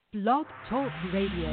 Blog Talk Radio.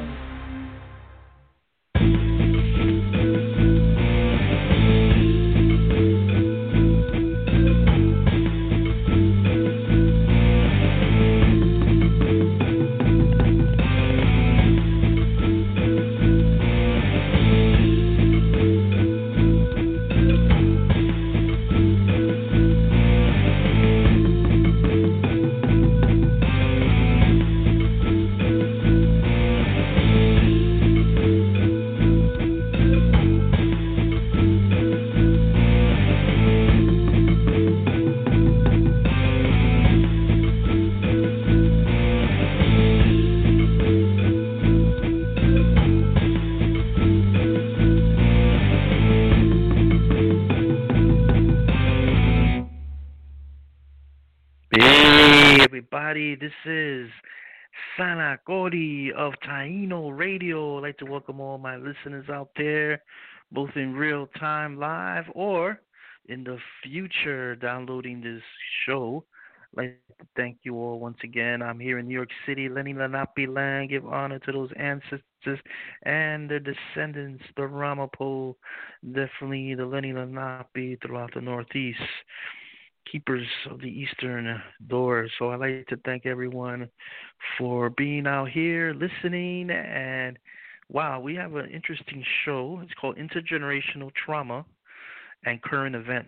Hey everybody, this is Sana Cody of Taino Radio. I'd like to welcome all my listeners out there, both in real time live or in the future downloading this show. I'd like to thank you all once again. I'm here in New York City, Lenny Lenape land. Give honor to those ancestors and their descendants, the Ramapo, definitely the Lenny Lenape throughout the Northeast, keepers of the eastern door. So I'd like to thank everyone for being out here listening. And wow, we have an interesting show. It's called Intergenerational Trauma and Current Events.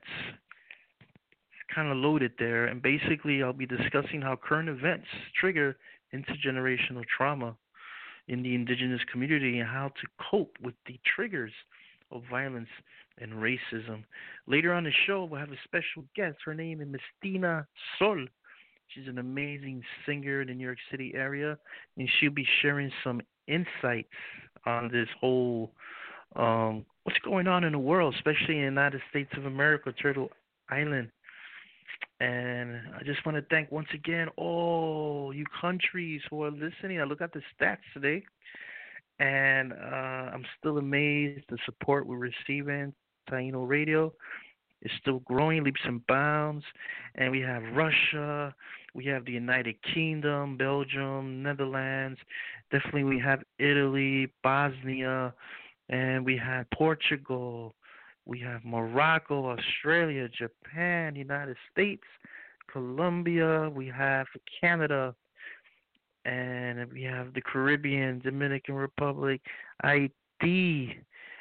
It's kind of loaded there. And basically, I'll be discussing how current events trigger intergenerational trauma in the indigenous community and how to cope with the triggers of violence and racism. Later on the show, we'll have a special guest. Her name is Mistina Sol. She's an amazing singer in the New York City area, and she'll be sharing some insights on this whole what's going on in the world, especially in the United States of America, Turtle Island. And I just want to thank once again all you countries who are listening. I look at the stats today, and I'm still amazed the support we're receiving. Taino Radio is still growing leaps and bounds, and we have Russia, we have the United Kingdom, Belgium, Netherlands, definitely we have Italy, Bosnia, and we have Portugal, we have Morocco, Australia, Japan, United States, Colombia, we have Canada, and we have the Caribbean, Dominican Republic, Haiti,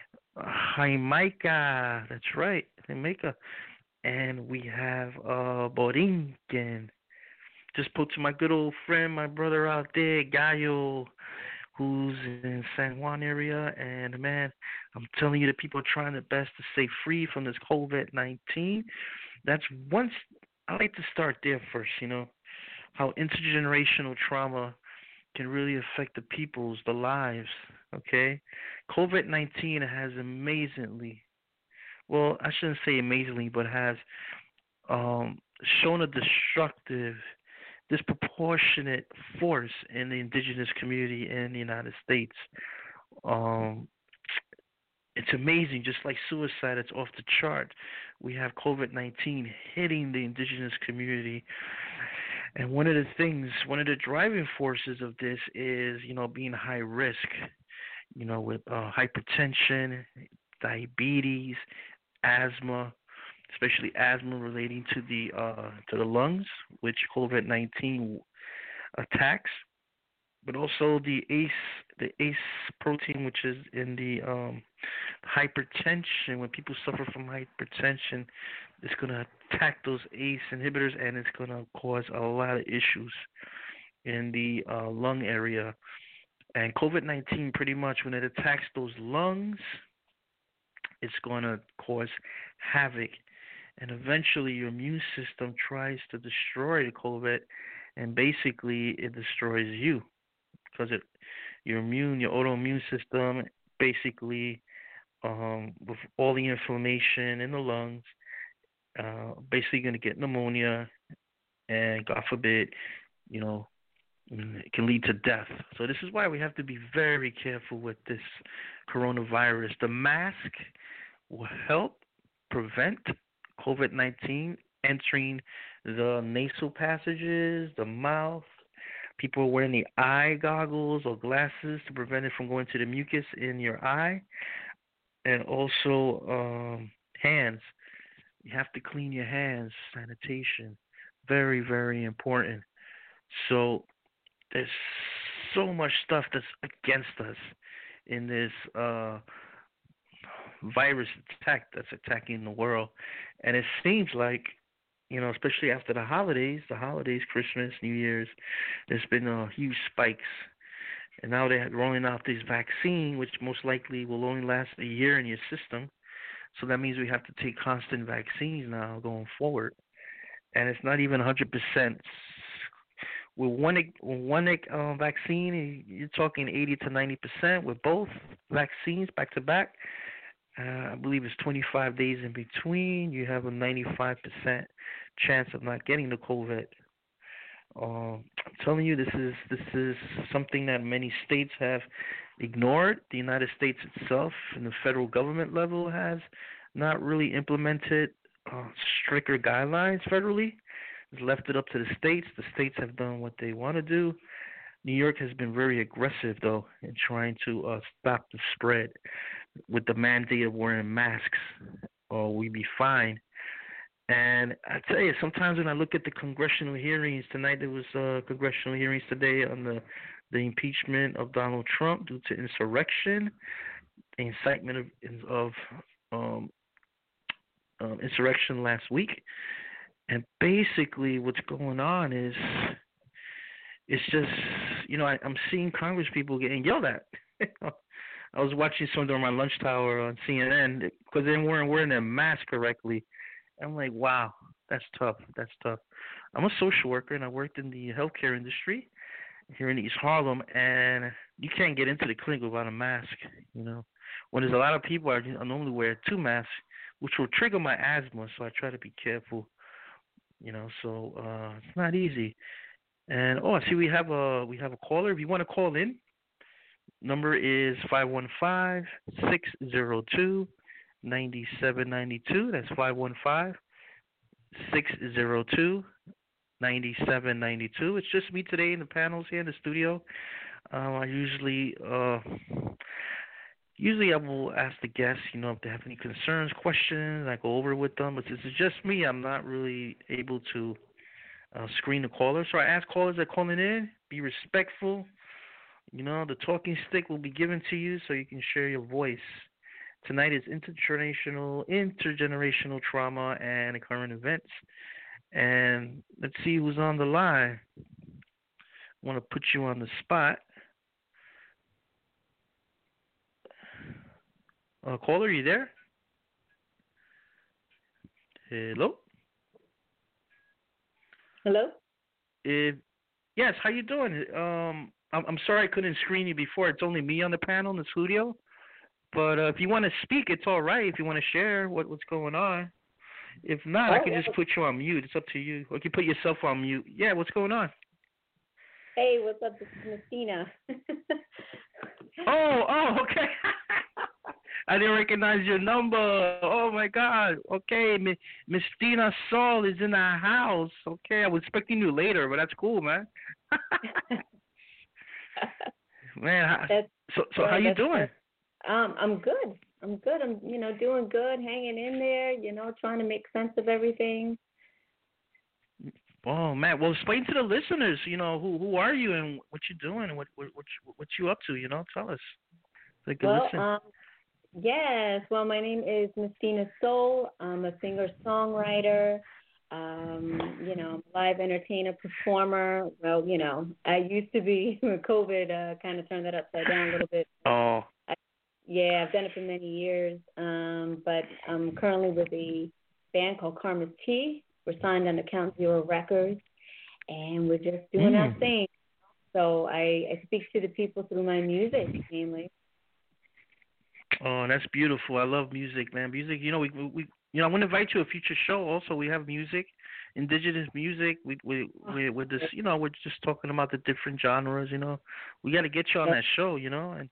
Jamaica. That's right, Jamaica. And we have Borinquen. Just put to my good old friend, my brother out there, Gallo, who's in San Juan area. And man, I'm telling you, the people are trying their best to stay free from this COVID-19. That's once I like to start there first. How intergenerational trauma can really affect the people's the lives. Okay, COVID-19 has amazingly, well, I shouldn't say amazingly, but has um, shown a destructive, disproportionate force in the indigenous community in the United States. Um, it's amazing, just like suicide, it's off the chart. We have COVID-19 hitting the indigenous community. And one of the driving forces of this is, being high risk, with hypertension, diabetes, asthma, especially asthma relating to the lungs, which COVID-19 attacks, but also the ACE protein, which is in the hypertension. When people suffer from hypertension, it's going to attack those ACE inhibitors, and it's going to cause a lot of issues in the lung area. And COVID-19, pretty much, when it attacks those lungs, it's going to cause havoc. And eventually, your immune system tries to destroy the COVID, and basically, it destroys you because your autoimmune system, basically, with all the inflammation in the lungs, basically going to get pneumonia, and God forbid, you know, it can lead to death. So this is why we have to be very careful with this coronavirus. The mask will help prevent COVID-19 entering the nasal passages, the mouth, People are wearing the eye goggles or glasses to prevent it from going to the mucus in your eye, and also hands. You have to clean your hands. Sanitation, very very important. So there's so much stuff that's against us in this virus attack that's attacking the world, and it seems like, especially after the holidays, Christmas, New Year's, there's been huge spikes, and now they're rolling out this vaccine, which most likely will only last a year in your system. So that means we have to take constant vaccines now going forward, and it's not even 100%. With one vaccine, you're talking 80 to 90%. With both vaccines back to back, I believe it's 25 days in between. You have a 95% chance of not getting the COVID. I'm telling you, this is something that many states have ignored. The United States itself, and the federal government level, has not really implemented stricter guidelines federally. It's left it up to the states. The states have done what they want to do. New York has been very aggressive, though, in trying to stop the spread with the mandate of wearing masks, or we be fine. And I tell you, sometimes when I look at the congressional hearings tonight, there was congressional hearings today on the impeachment of Donald Trump due to insurrection, the incitement of um, insurrection last week. And basically, what's going on is it's just, I'm seeing Congress people getting yelled at. I was watching some during my lunch hour on CNN because they weren't wearing their mask correctly. I'm like, wow, that's tough. That's tough. I'm a social worker, and I worked in the healthcare industry here in East Harlem, and you can't get into the clinic without a mask. When there's a lot of people, I normally wear two masks, which will trigger my asthma, so I try to be careful. So it's not easy. And I see we have a caller. If you want to call in, number is 515-602-9792. That's 515-602-9792. It's just me today in the panels here in the studio. I usually I will ask the guests, if they have any concerns, questions, I go over with them. But since it's just me, I'm not really able to screen the callers. So I ask callers that calling in, be respectful. The talking stick will be given to you so you can share your voice. Tonight is intergenerational trauma and current events. And let's see who's on the line. I want to put you on the spot. Caller, are you there? Hello? Hello? Yes, how you doing? I'm sorry I couldn't screen you before. It's only me on the panel in the studio. But if you want to speak, it's all right. If you want to share what's going on. If not, I can just put you on mute. It's up to you. Or you can put yourself on mute. Yeah, what's going on? Hey, what's up? This is Mistina. Oh, okay. I didn't recognize your number. Oh, my God. Okay, Mistina Saul is in our house. Okay, I was expecting you later, but that's cool, man. Man, so how you doing? I'm good. I'm doing good, hanging in there, trying to make sense of everything. Oh man, well explain to the listeners, who are you and what you're doing and what you up to, tell us. They can listen. Yes. Well, my name is Mistina Soul. I'm a singer-songwriter. I'm a live entertainer, performer. Well, I used to be when COVID kind of turned that upside down a little bit. Oh. I've done it for many years. But I'm currently with a band called Karma's Tea. We're signed under Count Zero Records, and we're just doing our thing. So I speak to the people through my music, mainly. Oh, that's beautiful. I love music, man. Music, we I want to invite you to a future show. Also, we have music, indigenous music. We're just, we're just talking about the different genres. We got to get you on that show. And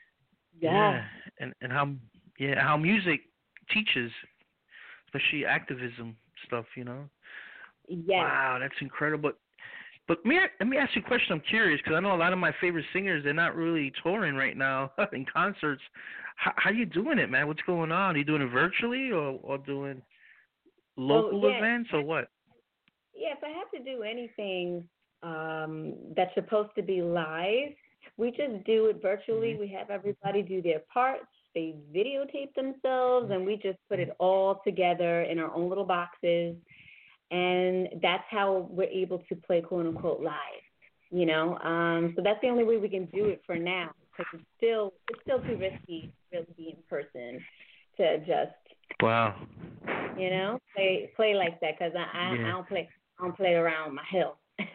and how music teaches, especially activism stuff. Yes. Wow, that's incredible. But let me ask you a question. I'm curious because I know a lot of my favorite singers, they're not really touring right now in concerts. How you doing it, man? What's going on? Are you doing it virtually or doing local events or what? Yeah, if I have to do anything that's supposed to be live, we just do it virtually. We have everybody do their parts. They videotape themselves, and we just put it all together in our own little boxes. And that's how we're able to play quote unquote live, you know. So that's the only way we can do it for now, because it's still too risky to really be in person to just you know play like that, because I don't play around my health.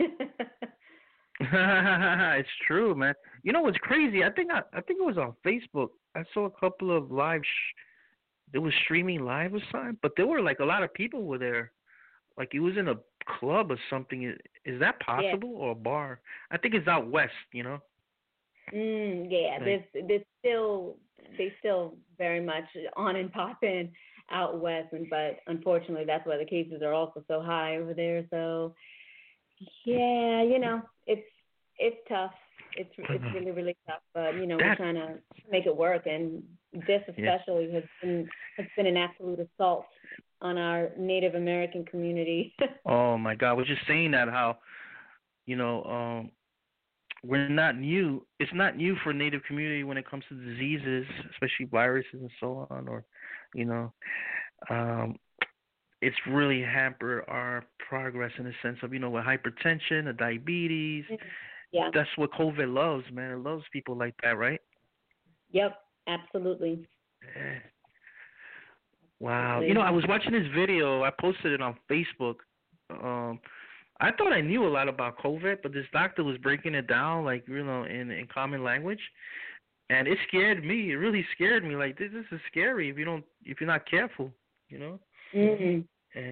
It's true, man. You know what's crazy? I think it was on Facebook. I saw a couple of live. They were streaming live or something, but there were like a lot of people were there. Like it was in a club or something. Is that possible, or a bar? I think it's out west. You know. Yeah. Like, they still very much on and popping out west, but unfortunately, that's why the cases are also so high over there. So, yeah, you know, it's tough. It's really, really tough. But you know, we're trying to make it work, and this especially has been an absolute assault on our Native American community. Oh my God, we're just saying that how, you know, we're not new. It's not new for Native community when it comes to diseases, especially viruses and so on, or, you know, it's really hampered our progress in the sense of, you know, with hypertension, the diabetes. Yeah. That's what COVID loves, man. It loves people like that, right? Yep, absolutely. Yeah. Wow. You know, I was watching this video. I posted it on Facebook. I thought I knew a lot about COVID, but this doctor was breaking it down, like, you know, in common language, and it scared me. It really scared me. Like, this is scary if you're not careful, you know. And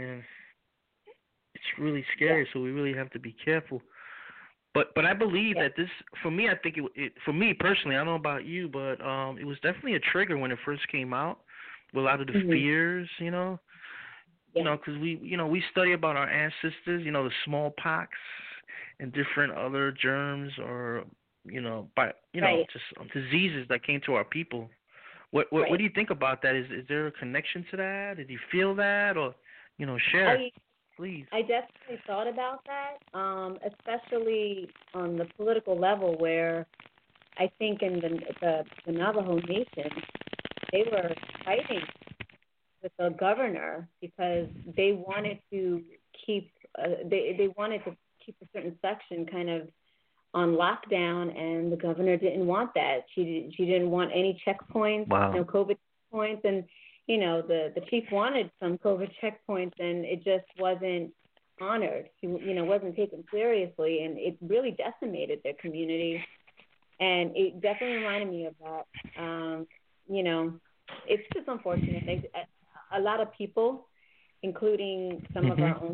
it's really scary. So we really have to be careful. But I believe that this, for me, I think it for me personally, I don't know about you, but it was definitely a trigger when it first came out. With a lot of the fears, you know, you know, because we study about our ancestors, you know, the smallpox and different other germs or, you know, just diseases that came to our people. What do you think about that? Is there a connection to that? Did you feel that, or, you know, share, please? I definitely thought about that, especially on the political level, where I think in the Navajo Nation, they were fighting with the governor because they wanted to keep they wanted to keep a certain section kind of on lockdown, and the governor didn't want that. She didn't want any checkpoints, no COVID checkpoints, and you know the chief wanted some COVID checkpoints, and it just wasn't honored. You know, wasn't taken seriously, and it really decimated their community. And it definitely reminded me of that. You know, it's just unfortunate. A lot of people, including some of our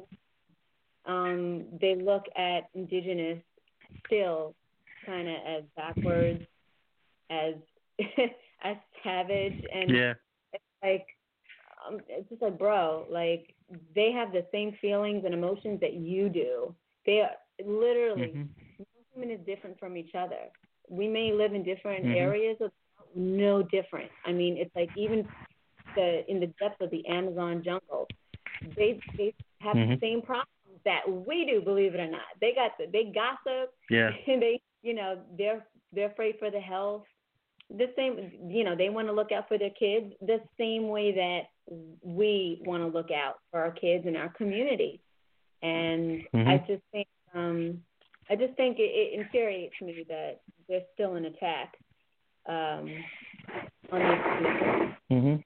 own, they look at indigenous still kind of as backwards, as as savage, and it's like it's just like, bro, like they have the same feelings and emotions that you do. They are literally no human is different from each other. We may live in different areas of no different. I mean, it's like even in the depths of the Amazon jungle, they have the same problems that we do. Believe it or not, they gossip. And they, you know, they're afraid for the health. The same, you know, they want to look out for their kids the same way that we want to look out for our kids in our community. And I just think it infuriates me that there's still an attack on these people.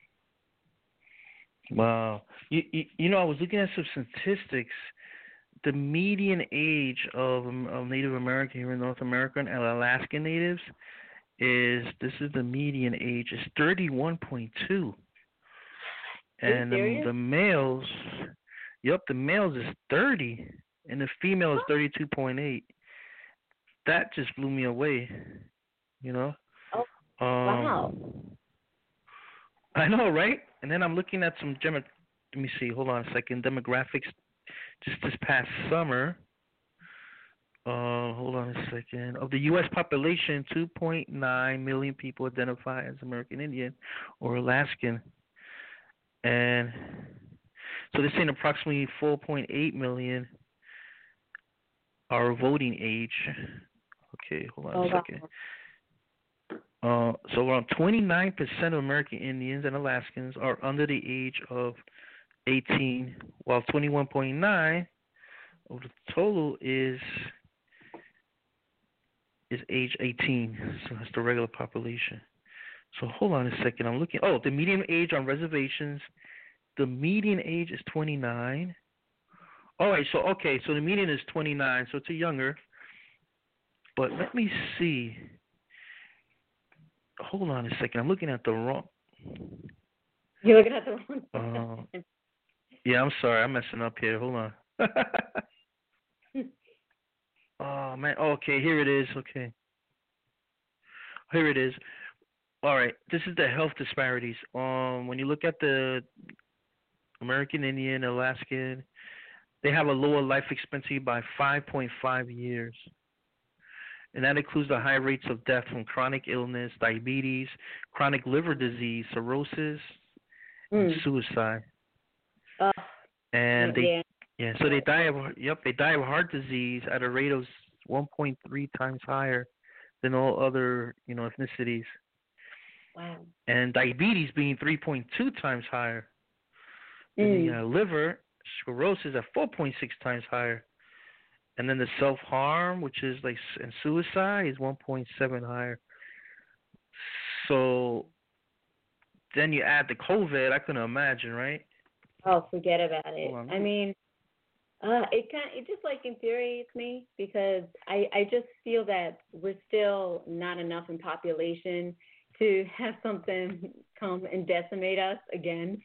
Wow. You know, I was looking at some statistics. The median age of Native American here in North America and Alaskan Natives is the median age is 31.2. And the males, the males is 30 and the female is 32.8. That just blew me away, you know. Wow. I know, right? And then I'm looking at some let me see, hold on a second, demographics just this past summer. Hold on a second. Of the U.S. population, 2.9 million people identify as American Indian or Alaskan, and so they're saying approximately 4.8 million are voting age. Okay, hold on a second. So around 29% of American Indians and Alaskans are under the age of 18, while 21.9 of the total is age 18. So that's the regular population. So hold on a second. I'm looking. Oh, the median age on reservations. The median age is 29. All right. So So the median is 29. So it's a younger. But let me see. Hold on a second. I'm looking at the wrong. You're looking at the wrong. Yeah, I'm sorry. I'm messing up here. Hold on. Oh man. Okay, here it is. Okay. Here it is. All right. This is the health disparities. When you look at the American Indian, Alaskan, they have a lower life expectancy by 5.5 years. And that includes the high rates of death from chronic illness, diabetes, chronic liver disease, cirrhosis, and suicide. And so they die of heart disease at a rate of 1.3 times higher than all other, ethnicities. Wow. And diabetes being 3.2 times higher. And the liver cirrhosis at 4.6 times higher. And then the self-harm, which is and suicide, is 1.7 higher. So then you add the COVID, I couldn't imagine, right? Oh, forget about it. I mean, it just infuriates me because I just feel that we're still not enough in population to have something come and decimate us again.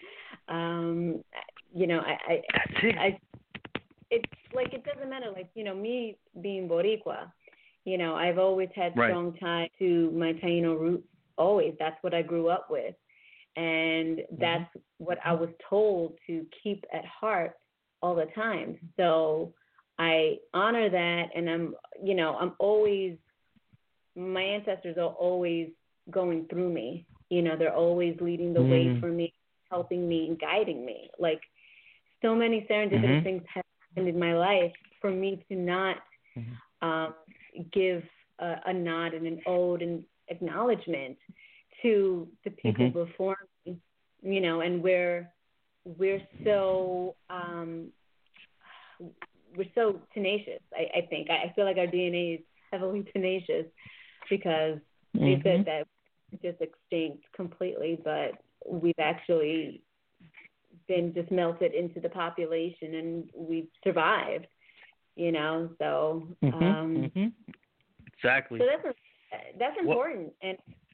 It's it doesn't matter. Me being Boricua, I've always had strong ties to my Taino roots. Always, that's what I grew up with, and that's what I was told to keep at heart all the time. So I honor that, and I'm always. My ancestors are always going through me. They're always leading the way for me, helping me, and guiding me. So many serendipitous things have happened in my life for me to not give a nod and an ode and acknowledgement to the people before me, and we're so tenacious. I think I feel like our DNA is heavily tenacious because they said that we're just extinct completely, but we've actually been just melted into the population and we've survived, so exactly. So that's important. And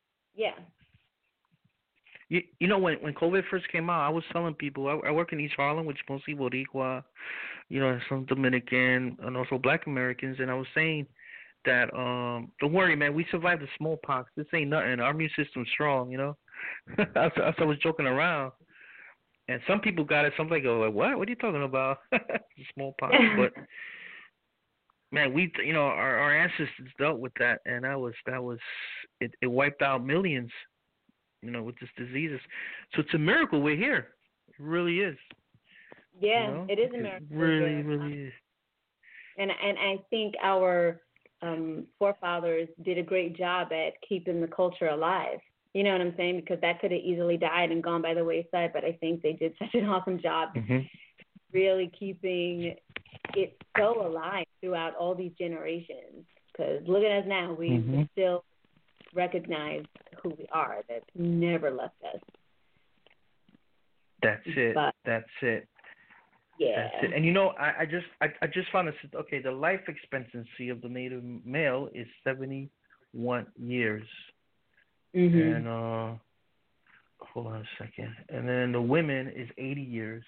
when COVID first came out, I was telling people I work in East Harlem, which is mostly Boricua, some Dominican and also Black Americans, and I was saying that don't worry, man, we survived the smallpox. This ain't nothing. Our immune system's strong, I was joking around. And some people got it. Some people go, what? What are you talking about? Smallpox. But man, our ancestors dealt with that, and that was it wiped out millions, with this diseases. So it's a miracle we're here. It really is. Yeah, it is a miracle. It really, really is. And I think our forefathers did a great job at keeping the culture alive. You know what I'm saying? Because that could have easily died and gone by the wayside, but I think they did such an awesome job really keeping it so alive throughout all these generations. Because look at us now. We still recognize who we are. That's never left us. That's it. That's it. Yeah. That's it. And I just found this. Okay, the life expectancy of the native male is 71 years. And hold on a second. And then the women is 80 years.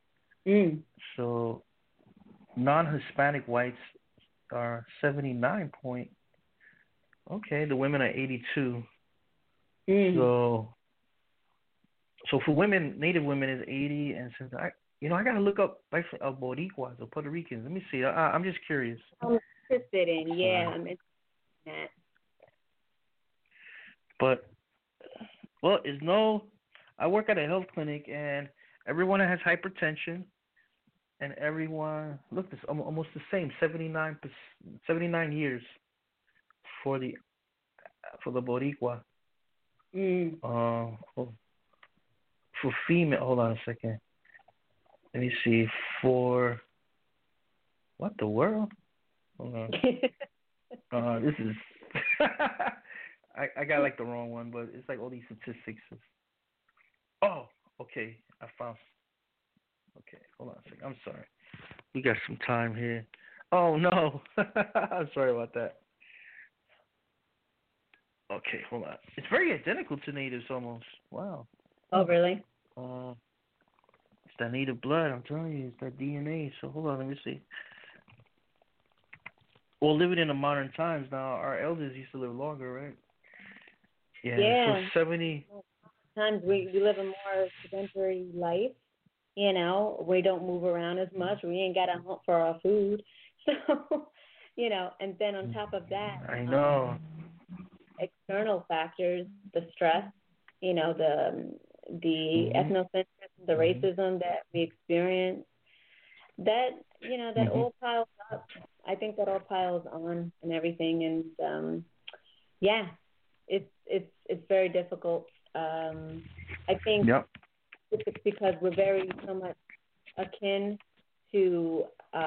So non-Hispanic whites are 79 point. Okay, the women are 82. So for women, native women is 80, and since I gotta look up Boricuas or Puerto Ricans. Let me see. I'm just curious. interested in. Yeah, I'm interested in that. But well, I work at a health clinic, and everyone has hypertension, and everyone look, this almost the same, 79 years for the Boricua. For female, hold on a second. Let me see. For what the world? Hold on. This is I got like the wrong one, but it's like all these statistics. Oh, okay. I found. Okay, hold on a second. I'm sorry. We got some time here. Oh no. I'm sorry about that. Okay, hold on. It's very identical to natives almost. Wow. Oh, really? It's that native blood. I'm telling you, it's that DNA. So hold on, let me see. Well, living in the modern times now, our elders used to live longer, right? Yeah. So 70. Times we live a more sedentary life. You know, we don't move around as much. We ain't got to hunt for our food. So, you know, and then on top of that, I know. External factors, the stress, you know, the ethnocentrism, the racism that we experience, that, you know, that all piles up. I think that all piles on and everything, and yeah, it's very difficult. I think it's because we're very so much akin to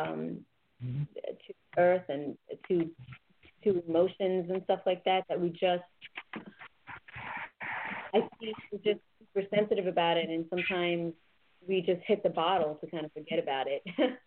earth and to emotions and stuff like that we just, I think we're just super sensitive about it, and sometimes we just hit the bottle to kind of forget about it.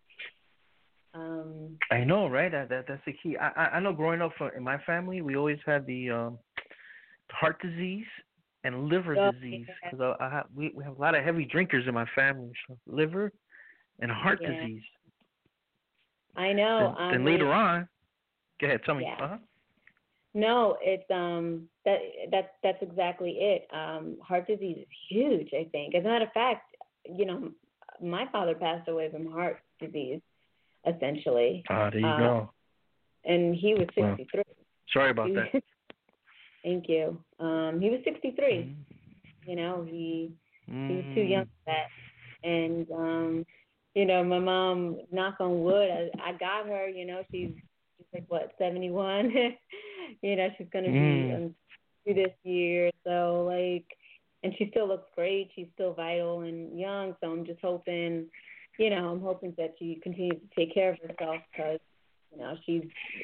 I know, right? That's the key. I know growing up in my family, we always had the heart disease and liver disease, because we have a lot of heavy drinkers in my family. So liver and heart disease. I know. And later on, go ahead, tell me. Yeah. No, it's that's exactly it. Heart disease is huge, I think. As a matter of fact, you know, my father passed away from heart disease, essentially. There you go. And he was 63. Well, sorry about that. Thank you. He was 63. You know, he was too young for that. And you know, my mom, knock on wood, I got her, you know, she's like, what, 71? You know, she's going to be this year. So, like, and she still looks great. She's still vital and young. So I'm just hoping, you know, that she continues to take care of herself, because, you know, she's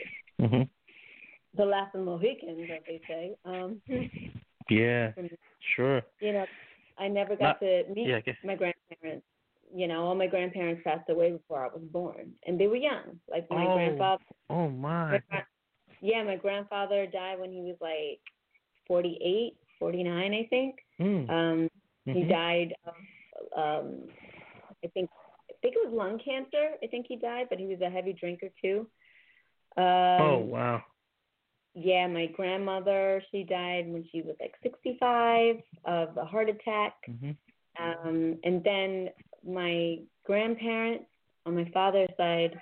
the last of the Mohicans, as they say. Yeah, sure. You know, I never got to meet my grandparents. You know, all my grandparents passed away before I was born, and they were young. Like my grandfather. Oh my. My grandfather died when he was like 48, 49, I think. He died of, I think it was lung cancer. I think he died, but he was a heavy drinker too. Oh wow. Yeah, my grandmother, she died when she was like 65 of a heart attack. And then my grandparents on my father's side,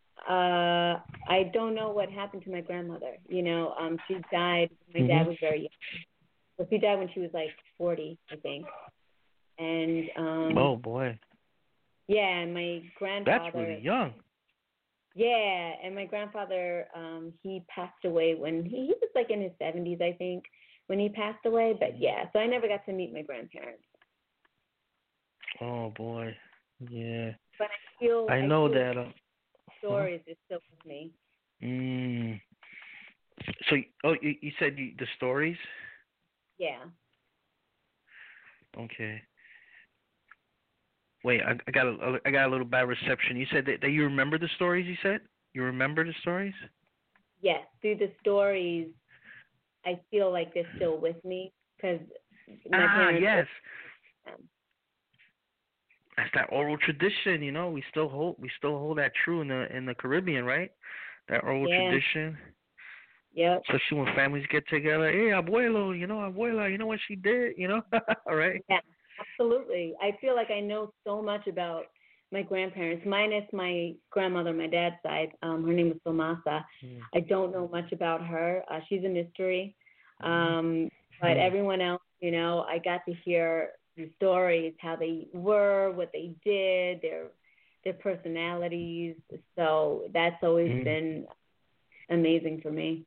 I don't know what happened to my grandmother. You know, she died. My dad was very young. So she died when she was like 40, I think. And oh boy. Yeah, and my grandfather. That's really young. Yeah, and my grandfather, he passed away when he was like in his 70s, I think, when he passed away. But yeah, so I never got to meet my grandparents. Oh boy, yeah. But I know that stories are still with me. So, you said the stories? Yeah. Okay. Wait, I got a little bad reception. You said that you remember the stories. You said you remember the stories? Yes, through the stories, I feel like they're still with me, because my parents. Yes. That's that oral tradition, you know. We still hold that true in the Caribbean, right? That oral tradition. Yep. Especially when families get together. Hey, abuelo, you know, abuela, you know what she did, you know, right? Yeah, absolutely. I feel like I know so much about my grandparents, minus my grandmother, my dad's side. Her name was Tomasa. Mm. I don't know much about her. She's a mystery. But everyone else, I got to hear the stories, how they were, what they did, their personalities. So that's always been amazing for me.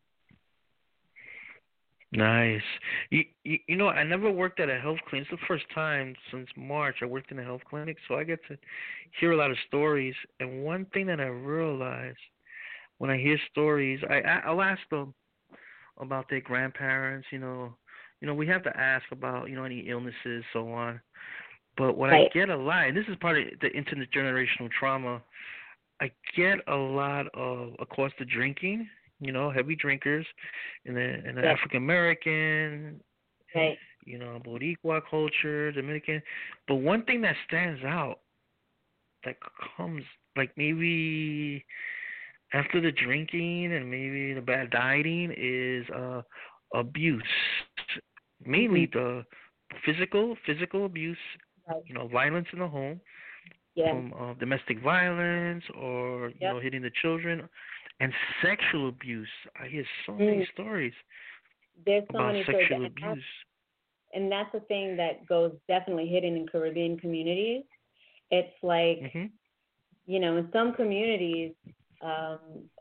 Nice. You know, I never worked at a health clinic. It's the first time since March I worked in a health clinic, so I get to hear a lot of stories. And one thing that I realize when I hear stories, I'll ask them about their grandparents. We have to ask about any illnesses, so on. But what I get a lot, and this is part of the intergenerational trauma, I get a lot of course, the drinking. Heavy drinkers, in the African American, Boricua culture, Dominican. But one thing that stands out that comes like maybe after the drinking and maybe the bad dieting is abuse, mainly the physical abuse, violence in the home, from domestic violence or hitting the children, and sexual abuse. I hear so many stories about sexual abuse. And that's the thing that goes definitely hidden in Caribbean communities. It's like, in some communities, I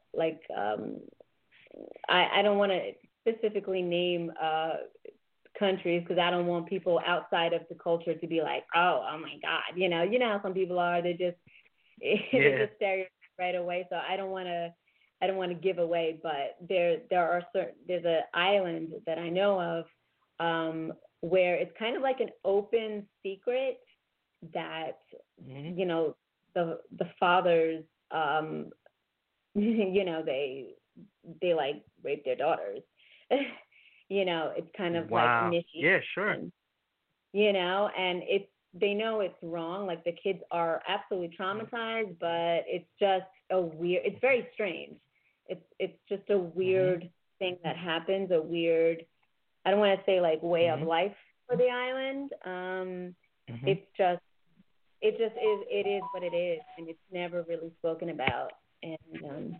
don't want to specifically name countries because I don't want people outside of the culture to be like, oh my God, you know how some people are. They just stereotype right away. So I don't want to give away, but there's an island that I know of where it's kind of like an open secret that the fathers they like rape their daughters. It's kind of like initiation. Yeah, sure. And they know it's wrong. Like the kids are absolutely traumatized, but it's just it's very strange. It's just a weird thing that happens, a weird, I don't want to say like way of life for the island. It is what it is, and it's never really spoken about. And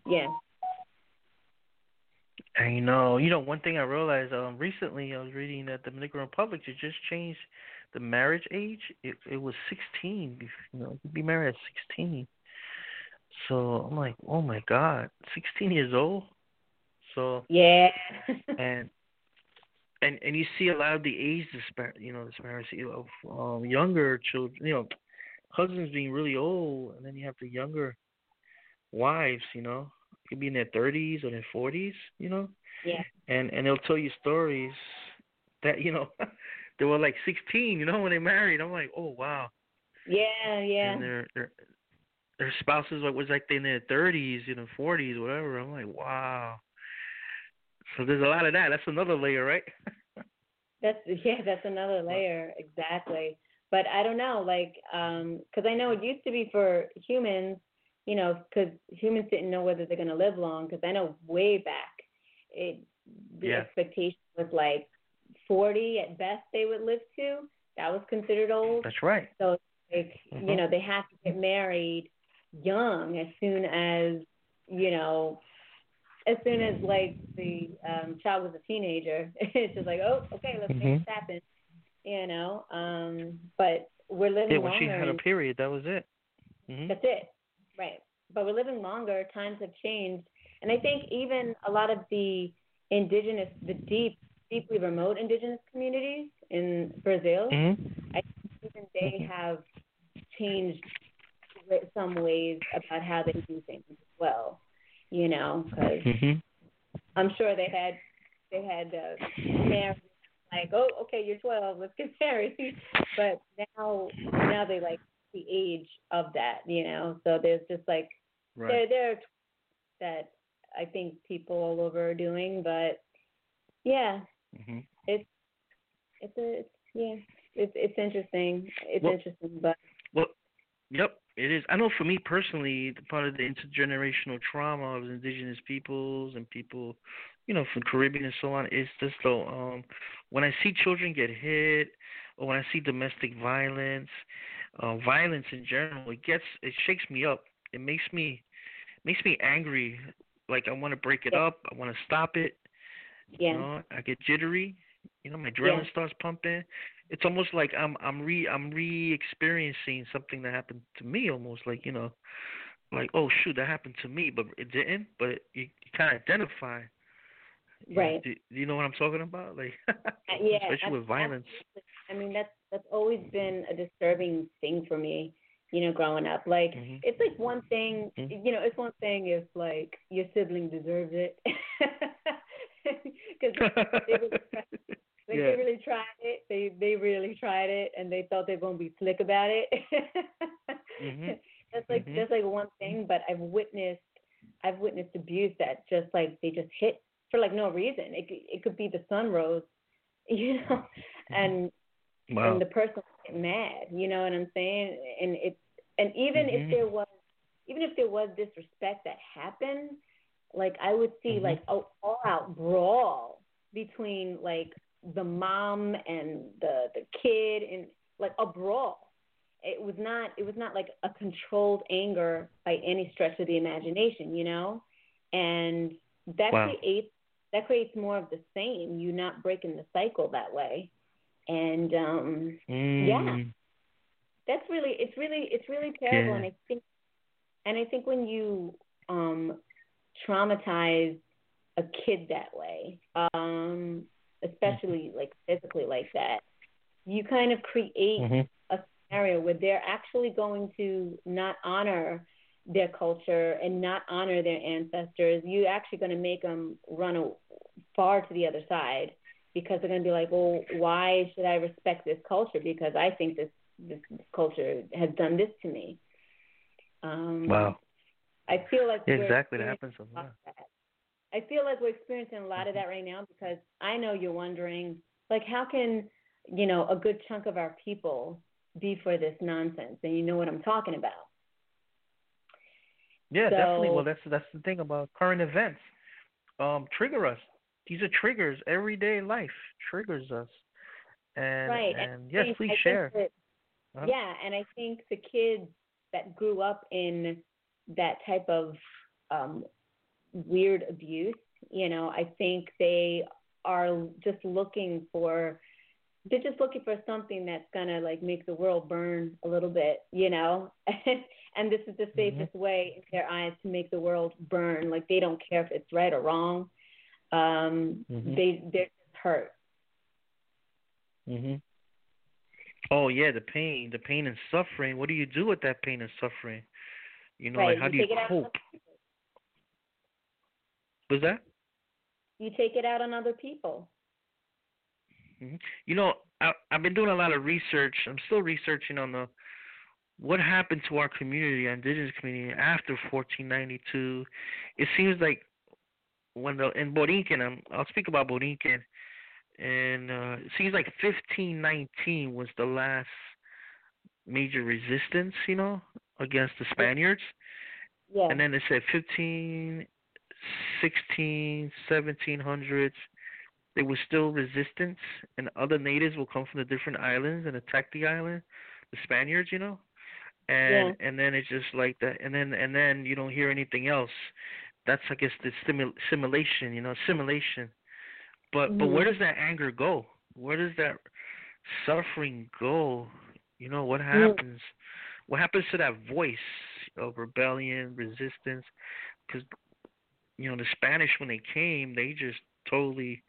I know. One thing I realized recently, I was reading that the Dominican Republic just changed the marriage age. It was 16. You could be married at 16. So I'm like, oh my God, 16 years old. So and you see a lot of the age disparity of younger children. Cousins being really old, and then you have the younger wives. Could be in their 30s or their 40s. And they'll tell you stories that they were like 16. When they married. I'm like, oh wow. Yeah. And their spouses was like in their 30s, 40s, whatever. I'm like, wow. So there's a lot of that. That's another layer, right? That's another layer, exactly. But I don't know, like, because I know it used to be for humans, because humans didn't know whether they're going to live long. Because I know way back, the expectation was like 40 at best they would live to. That was considered old. That's right. So, like, they have to get married young as soon as like the child was a teenager. It's just like, oh, okay, let's make this happen. But we're living longer. When she had a period, that was it. That's it, right? But we're living longer. Times have changed, and I think even a lot of the indigenous, the deeply remote indigenous communities in Brazil, I think even they have changed some ways about how they do things as well. Because I'm sure they had married, like, oh, okay, you're 12, let's get married. But now they like the age of that, So there's just like there are that I think people all over are doing, but it's interesting. It's interesting, but yep. It is. I know for me personally, part of the intergenerational trauma of indigenous peoples and people, from Caribbean and so on, is just though when I see children get hit or when I see domestic violence, violence in general. It shakes me up. It makes me angry. Like I want to break it Yeah. up. I want to stop it. You Yeah. know, I get jittery. You know, my Yeah. adrenaline starts pumping. It's almost like I'm re experiencing something that happened to me. Almost like like oh shoot, that happened to me, but it didn't. But you kind of identify. Right. Do you know what I'm talking about? Like, Yeah. especially with violence. Absolutely. I mean, that's always been a disturbing thing for me. Growing up, like Mhm. it's like one thing. Mhm. It's one thing if like your sibling deserves it, because they really like they Yeah. really tried it. They really tried it, and they thought they were gonna be slick about it. Mhm. Mhm. that's like one thing, but I've witnessed abuse that just like they just hit for like no reason. It could be the sun rose, you know, Mhm. and Wow. the person would get mad. You know what I'm saying? And Mhm. even if there was disrespect that happened, like I would see Mhm. like a all out brawl between like the mom and the kid, and like a brawl. It was not like a controlled anger by any stretch of the imagination, and that Wow. creates that creates more of the same. You're not breaking the cycle that way. And yeah, Mm. it's really terrible. Yeah. And I think when you um traumatize a kid that way, Mhm. especially like physically like that, you kind of create Mhm. a scenario where they're actually going to not honor their culture and not honor their ancestors. You're actually going to make them far to the other side, because they're going to be like, well, why should I respect this culture? Because I think this culture has done this to me. Um, Wow. I feel like Yeah, we're exactly. That experiencing happens a a lot lot. of that. I feel like we're experiencing a lot of Mhm. that right now, because I know you're wondering, like, how can, a good chunk of our people be for this nonsense? And you know what I'm talking about. Yeah, definitely. Well, So, that's the thing about current events. Trigger us. These are triggers. Everyday life triggers us. right. And And yes, please I think share. that, Uh-huh. yeah, and I think the kids that grew up in that type of um, weird abuse, I think are just looking for they're just looking for something that's gonna like make the world burn a little bit, and this is the Mhm. safest way in their eyes to make the world burn. Like they don't care if it's right or wrong. Mhm. They're just hurt. Mhm. Oh yeah, the pain and suffering. What do you do with that pain and suffering? Like Right. how You do you take it out on cope? Was that? you take it out on other people. Mhm. I've been doing a lot of research. I'm still researching on the what happened to our community, our indigenous community after 1492. It seems like when the in Borinquen, I'll speak about Borinquen, and it seems like 1519 was the last major resistance, against the Yeah. Spaniards. Yeah. And then they said 15, 16, 1700s, there was still resistance, and other natives will come from the different islands and attack the island, the Spaniards, Yeah. and then it's just like that, and then you don't hear anything else. That's I guess the simulation, simulation. But where Mhm. does that anger go? Where does that suffering go? What Mm. happens? What happens to that voice of rebellion, resistance? Because the Spanish when they came, they just totally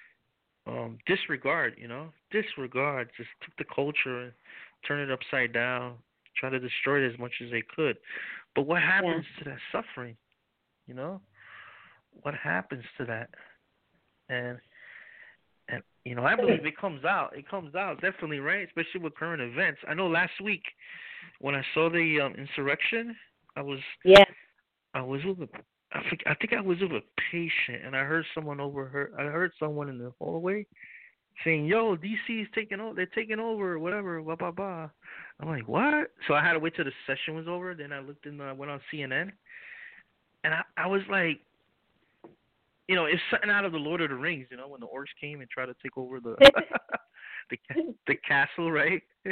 disregard, just took the culture and turned it upside down, try to destroy it as much as they could. But what Yeah. happens to that suffering? You know, what happens to that? And I believe it comes out. It comes out definitely, right? Especially with current events. I know last week when I saw the insurrection, I was Yeah. I was with I think I was with a patient, and I heard someone I heard someone in the hallway saying, "Yo, DC is taking over. They're taking over, whatever, blah blah blah." I'm like, "What?" So I had to wait till the session was over. Then I looked in. I went on CNN, and I was like, it's something out of the Lord of the Rings. When the orcs came and tried to take over the the castle, right?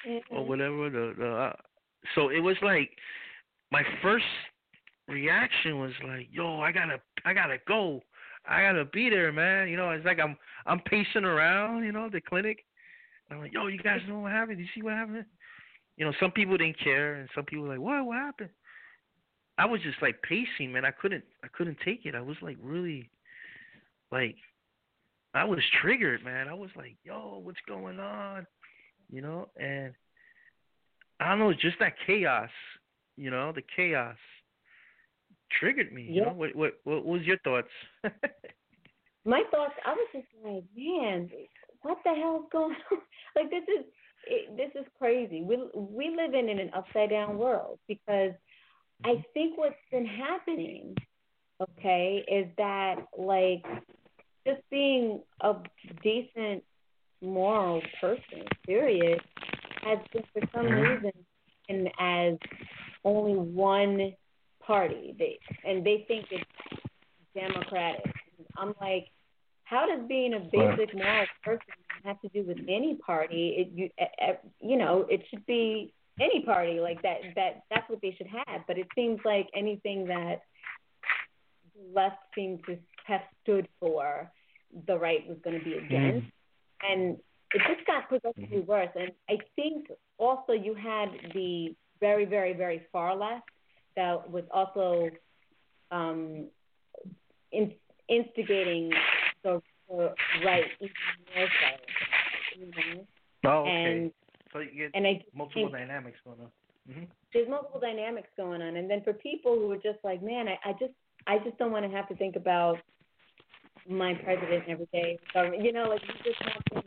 or Mhm. whatever. So it was like my first reaction was like, yo, I gotta go. I gotta be there, man. It's like I'm pacing around, the clinic. And I'm like, yo, you guys know what happened? You see what happened? Some people didn't care, and some people were like, what happened? I was just like pacing, man. I couldn't take it. I was like really like I was triggered, man. I was like, yo, what's going on? And I don't know, just that chaos, the chaos triggered me. Yeah. What was your thoughts? My thoughts. I was just like, man, what the hell's going on? Like this is crazy. We live in an upside down world because I think what's been happening, okay, is that like just being a decent moral person, period, has been for some Mhm. reason and as only one party. They think it's democratic. I'm like, how does being a Right. basic moral person have to do with any party? It should be any party like that. That's what they should have. But it seems like anything that the left seemed to have stood for, the right was going to be against, Mhm. and it just got progressively Mhm. worse. And I think also you had the very, very, very far left that was also um, in, instigating the right even more so, Oh, okay. and So you get and I just multiple think dynamics going on. Mhm. there's multiple dynamics going on. And then for people who are just like, man, I just don't want to have to think about my president every day. Like you just want things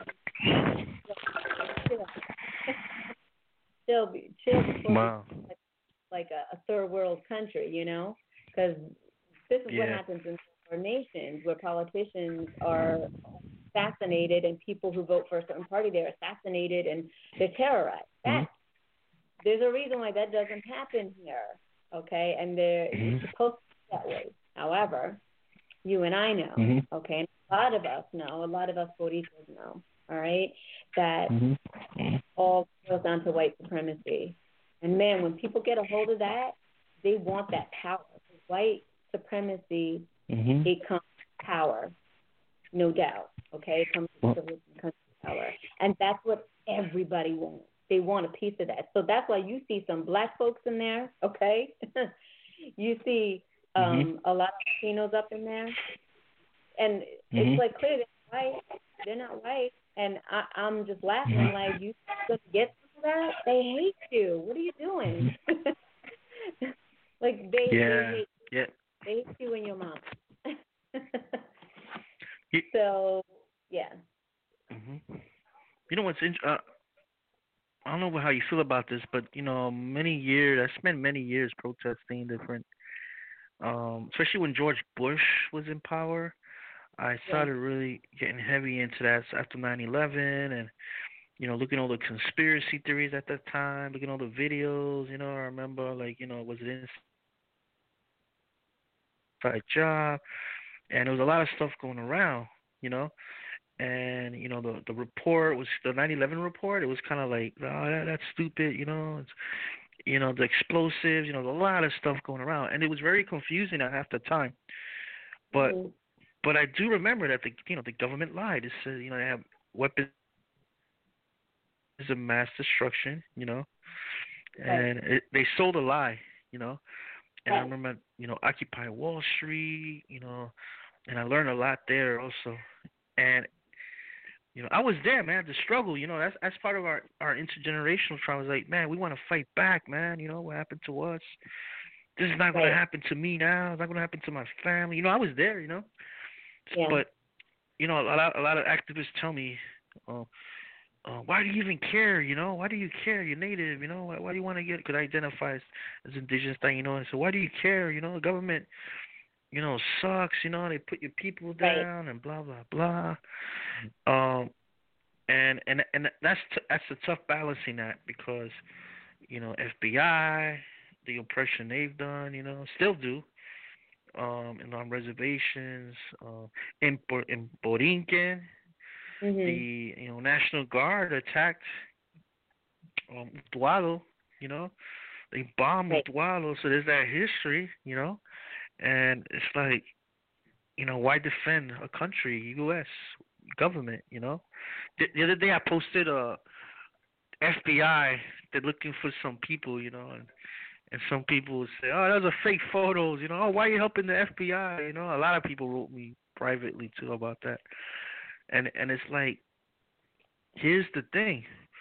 to chill, chill before we Wow. like a third world country, because this is what Yeah. happens in our nations where politicians are assassinated and people who vote for a certain party they're assassinated and they're terrorized. Mhm. There's a reason why that doesn't happen here, okay? And it's Mhm. supposed to be that way. However, you and I know, Mhm. okay, and a lot of us know, a lot of us boricuas know, all right, that Mhm. Mhm. all goes down to white supremacy. And man, when people get a hold of that, they want that power. White supremacy, Mhm. it comes with power, no doubt. Okay, it comes with Well, privilege and comes with power, and that's what everybody wants. They want a piece of that. So that's why you see some black folks in there. Okay, you see mhm. a lot of Latinos up in there, and it's Mhm. like clear they're white. They're not white, and I'm just laughing. I'm like, you gonna get some of that? They hate you. What are you doing? Mhm. Like Yeah. Yeah. they hate you and your mom. You, So yeah. mhm. You know what's I don't know how you feel about this, but many years I spent many years protesting different, especially when George Bush was in power. I Yeah. started really getting heavy into that after 9/11, and looking at all the conspiracy theories at that time, looking at all the videos. I remember like was it Inside Job, and there was a lot of stuff going around. You know, and the report was the 9/11 report. It was kind of like, oh, that's stupid. It's the explosives. There's a lot of stuff going around, and it was very confusing at half the time. But Mhm. but I do remember that the government lied. It said they have weapons of mass destruction. Right. And they sold a lie. You know, and I Right. remember Occupy Wall Street. And I learned a lot there also. And I was there, man. The struggle, that's part of our intergenerational trauma. It's like, man, we want to fight back, man. What happened to us? This is not going to Right. happen to me now. It's not going to happen to my family. I was there, Yeah. but a lot of activists tell me, uh, why do you even care? Why do you care? You're native. Why do you want to get? Because I identify as indigenous, and so why do you care? The government, sucks. They put your people Right. down and blah blah blah. Um, and that's a tough balancing act because FBI, the oppression they've done, still do, on reservations, in Borinquen, Mhm. the National Guard attacked Utuado, you know. They bombed Right. Utuado, so there's that history, you know. And it's like, why defend a country, U.S. government, you know? The other day I posted FBI. They're looking for some people, and some people would say, "Oh, those are fake photos," you know. "Oh, why are you helping the FBI?" You know, a lot of people wrote me privately too about that, and it's like, here's the thing,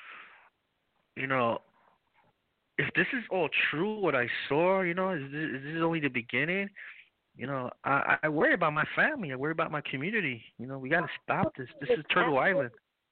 you know, if this is all true, what I saw, is this only the beginning? I worry about my family. I worry about my community. We got to stop this. This It's is Turtle Island.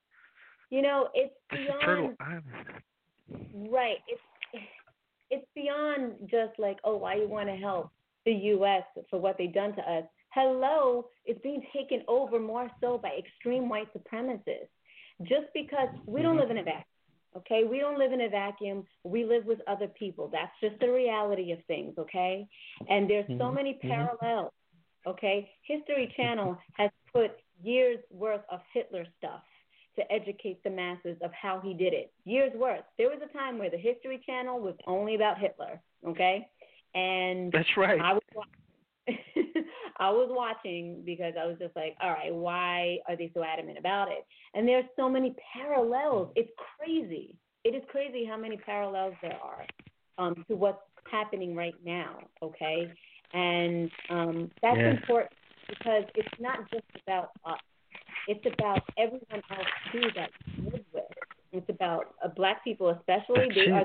it's This is Turtle beyond Island. right. It's beyond just like, oh, why you want to help the U.S. for what they've done to us. Hello, it's being taken over more so by extreme white supremacists. Just because we don't Mhm. live in a vacuum, okay? We don't live in a vacuum. We live with other people. That's just the reality of things, okay? And there's so Mhm. many Mhm. parallels, okay? History Channel has put years worth of Hitler stuff to educate the masses of how he did it. Years worth. There was a time where the History Channel was only about Hitler, okay? And That's right. I was I was watching because I was just like, all right, why are they so adamant about it? And there's so many parallels. It's crazy. It is crazy how many parallels there are to what's happening right now, okay? And that's Yeah. important because it's not just about us. It's about everyone else too that we live with. It's about black people especially. That's They are it.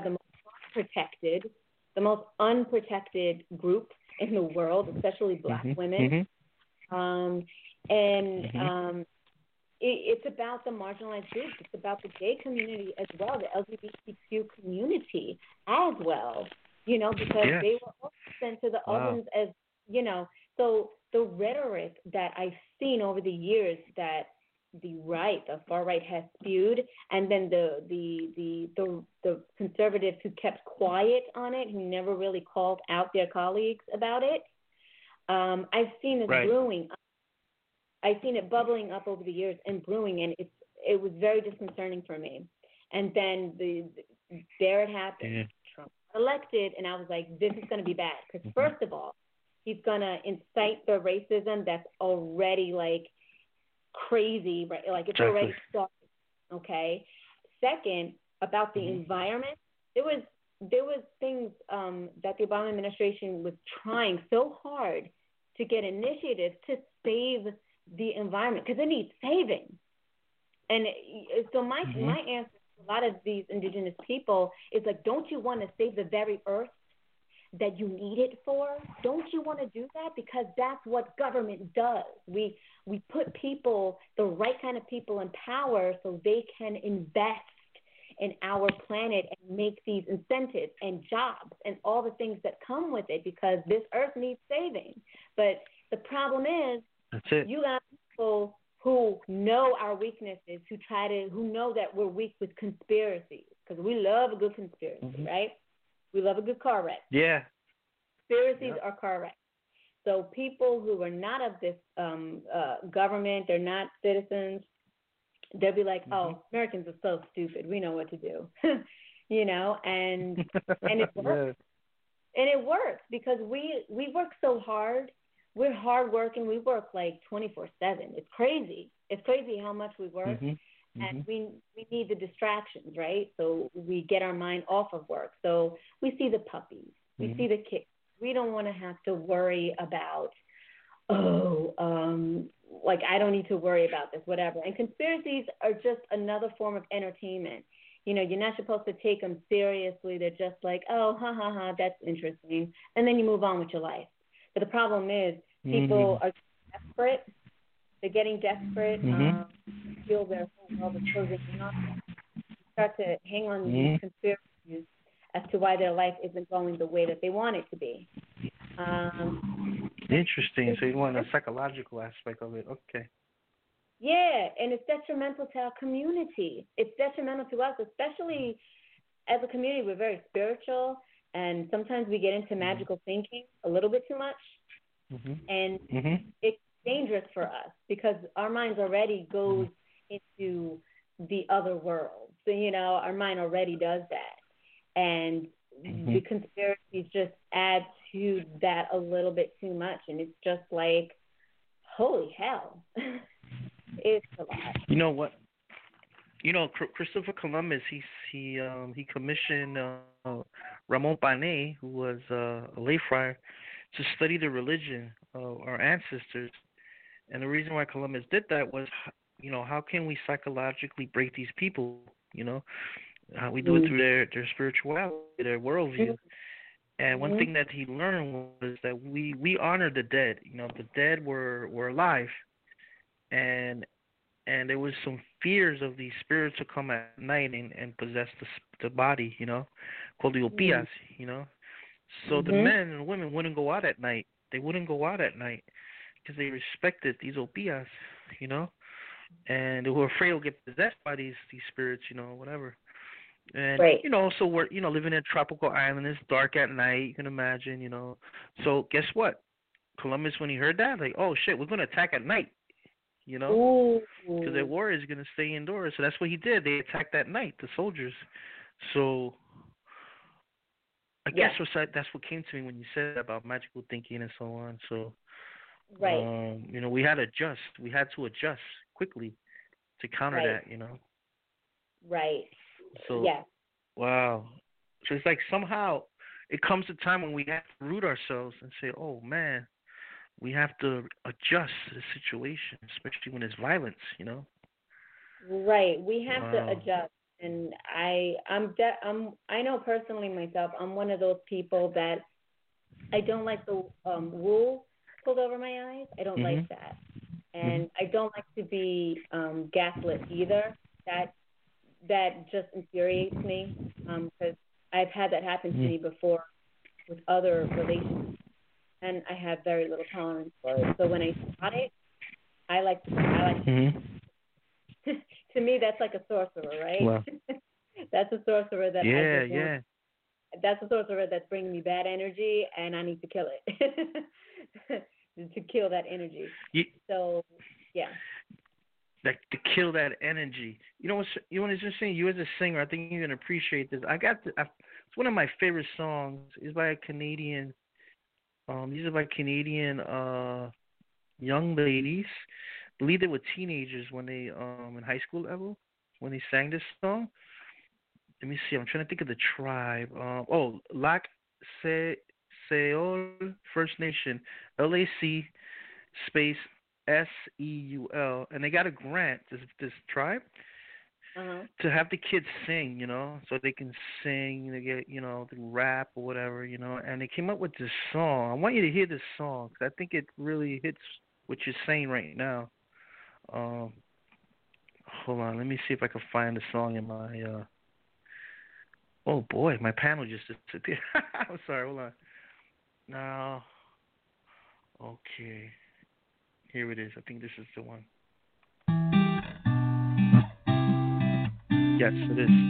the most unprotected group in the world, especially black Mhm. women. Mhm. Um, and Mhm. it's about the marginalized groups. It's about the gay community as well, the LGBTQ community as well, because Yes. they were also sent to the Wow. ovens as, so the rhetoric that I've seen over the years that the far right has spewed, and then the conservatives who kept quiet on it, who never really called out their colleagues about it. I've seen this Right. brewing. I've seen it bubbling up over the years and brewing, and it was very disconcerting for me. And then there it happened. Yeah. Trump got elected, and I was like, this is going to be bad because Mhm. first of all, he's going to incite the racism that's already like crazy, right? Like it's Exactly. already started. Okay. Second, about the Mhm. environment, there was things that the Obama administration was trying so hard to get initiatives to save the environment because it needs saving. And so my Mhm. answer to a lot of these indigenous people is like, don't you want to save the very earth that you need it for? Don't you want to do that? Because that's what government does. We put people, the right kind of people in power so they can invest in our planet and make these incentives and jobs and all the things that come with it because this earth needs saving. But the problem is That's it. you got people who know our weaknesses, who know that we're weak with conspiracies because we love a good conspiracy, Mhm. right? We love a good car wreck. Yeah. Conspiracies Yep. are car wrecks. So people who are not of this government, they're not citizens, they'll be like, Mhm. "Oh, Americans are so stupid. We know what to do," and it works. Yeah. And it works because we work so hard. We're hard working. We work like 24/7. It's crazy. It's crazy how much we work, Mhm. and Mhm. we need the distractions, right? So we get our mind off of work. So we see the puppies, we see Mhm. the kids. We don't want to have to worry about, oh, like I don't need to worry about this, whatever. And conspiracies are just another form of entertainment. You're not supposed to take them seriously. They're just like, oh, ha ha ha, that's interesting, and then you move on with your life. But the problem is, people Mhm. are desperate. They're getting desperate. Mhm. Feel their whole world is closing in on them. Start to hang on these Mhm. conspiracies as to why their life isn't going the way that they want it to be. Um, Interesting. So you want a psychological aspect of it? Okay. Yeah, and it's detrimental to our community. It's detrimental to us, especially as a community. We're very spiritual, and sometimes we get into Mhm. magical thinking a little bit too much, Mhm. and Mhm. it's dangerous for us because our minds already goes into the other world. So, our mind already does that. And the conspiracies just add to that a little bit too much. And it's just like, holy hell. It's a lot. You know what? Christopher Columbus, he commissioned Ramon Pané, who was a lay friar, to study the religion of our ancestors. And the reason why Columbus did that was, how can we psychologically break these people? How we do it through their spirituality, their worldview. And one thing that he learned was that we honor the dead. The dead were alive, and there was some fears of these spirits to come at night and possess the body, called the opias, So the men and women wouldn't go out at night. They wouldn't go out at night because they respected these opias, and they were afraid to get possessed by these spirits, whatever. And, so we're, living in a tropical island, it's dark at night, you can imagine, So guess what? Columbus, when he heard that, like, oh, shit, we're going to attack at night, because their warriors are going to stay indoors. So that's what he did. They attacked at night, the soldiers. So I guess that's what came to me when you said about magical thinking and so on. So, we had to adjust. We had to adjust quickly to counter that, Right. So, wow. So it's like somehow it comes a time when we have to root ourselves and say, oh, man, we have to adjust to the situation, especially when there's violence, Right. We have to adjust. And I know personally myself, I'm one of those people that I don't like the wool pulled over my eyes. I don't like that. And I don't like to be gaslit either. That just infuriates me because I've had that happen to me before with other relations, and I have very little tolerance for it. So when I spot it, I like to to me, that's like a sorcerer, right? Wow. That's a sorcerer that that's a sorcerer that's bringing me bad energy, and I need to kill it to kill that energy. So, yeah. Like to kill that energy. What's interesting? You as a singer, I think you're gonna appreciate this. It's one of my favorite songs. It's by a Canadian. These are by Canadian young ladies. I believe they were teenagers when they in high school level when they sang this song. Let me see. I'm trying to think of the tribe. Lac Seul First Nation, LAC space SEUL, and they got a grant, this tribe, to have the kids sing, so they can sing, they get, they rap or whatever, and they came up with this song. I want you to hear this song because I think it really hits what you're saying right now. Hold on, let me see if I can find the song in my, oh boy, my panel just disappeared. I'm sorry, hold on. Now, okay. Here it is. I think this is the one. Yes, it is.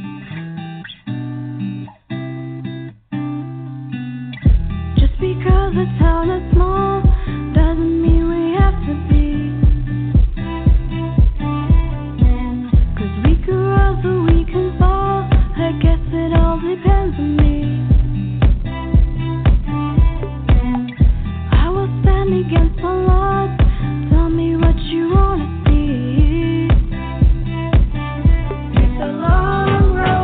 Just because the town is small doesn't mean we have to be. 'Cause we can rise or we can fall. I guess it all depends on me. I will stand against my Lord. Tell me what you wanna see. It's a long road.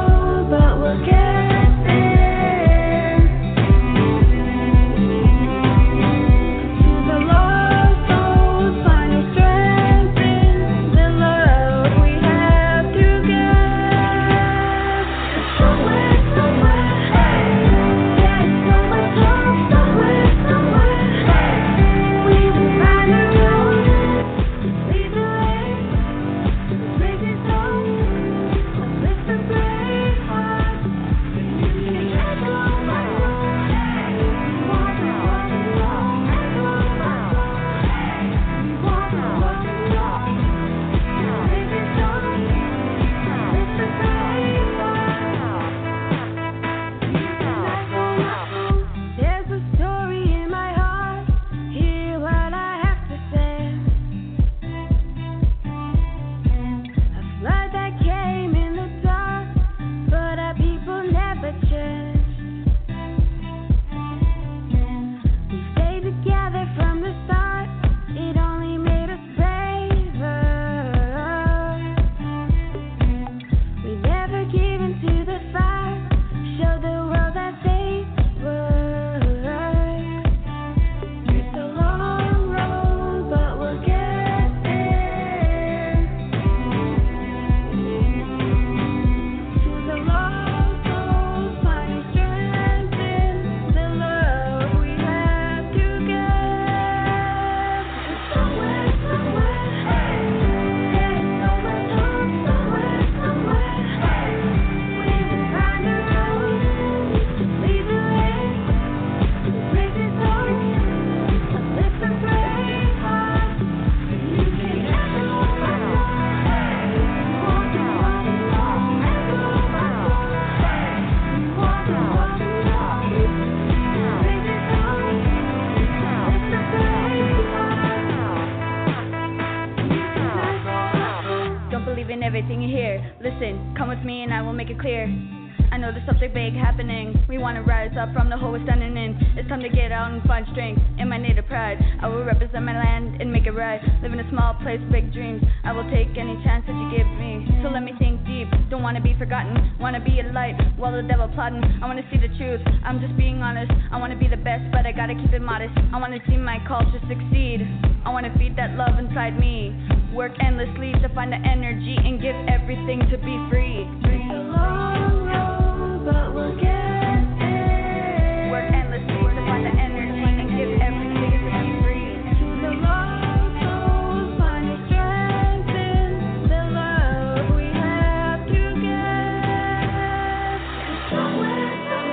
believe in everything you hear. Listen, come with me and I will make it clear. I know there's something big happening. We want to rise up from the hole we're standing in. It's time to get out and find strength in my native pride. I will represent my land and make it right. Live in a small place, big dreams. I will take any chance that you give me. So let me think deep. Don't want to be forgotten. Want to be a light while the devil plotting. I want to see the truth. I'm just being honest. I want to be the best, but I gotta keep it modest. I want to see my culture succeed. I want to feed that love inside me. Work endlessly to find the energy and give everything to be free. It's a long road, but we'll get there. Work endlessly to find the energy and give everything to be free. The lost souls find the strength in the love we have together. Somewhere,